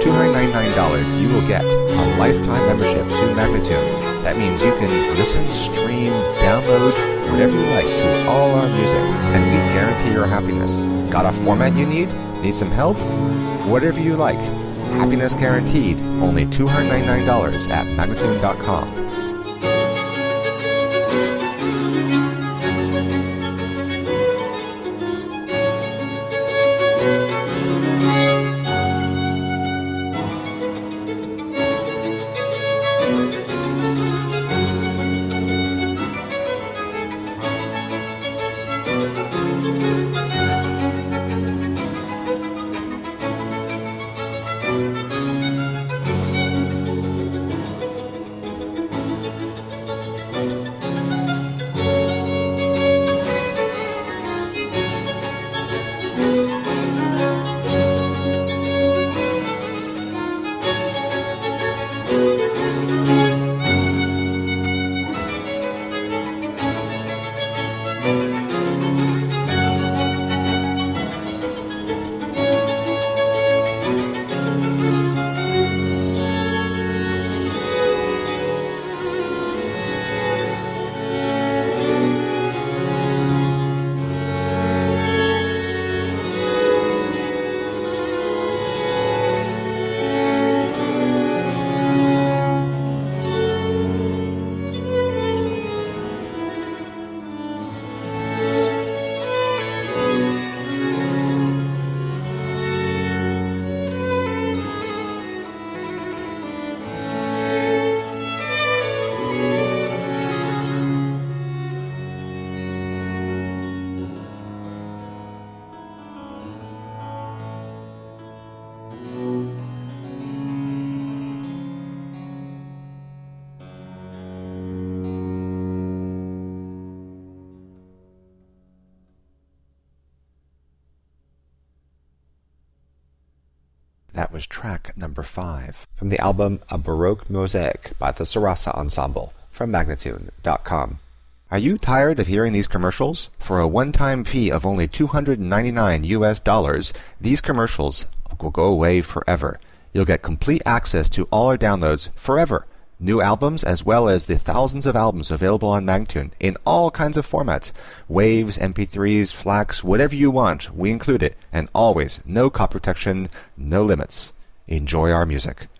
$299, you will get a lifetime membership to Magnatune. That means you can listen, stream, download, whatever you like to all our music, and we guarantee your happiness. Got a format you need? Need some help? Whatever you like. Happiness guaranteed. Only $299 at Magnatune.com. That was track number 5 from the album A Baroque Mosaic by the Sarasa Ensemble from Magnatune.com. Are you tired of hearing these commercials? For a one-time fee of only $299, these commercials will go away forever. You'll get complete access to all our downloads forever. New albums as well as the thousands of albums available on Magnatune in all kinds of formats. Waves, MP3s, FLACs, whatever you want, we include it. And always, no copy protection, no limits. Enjoy our music.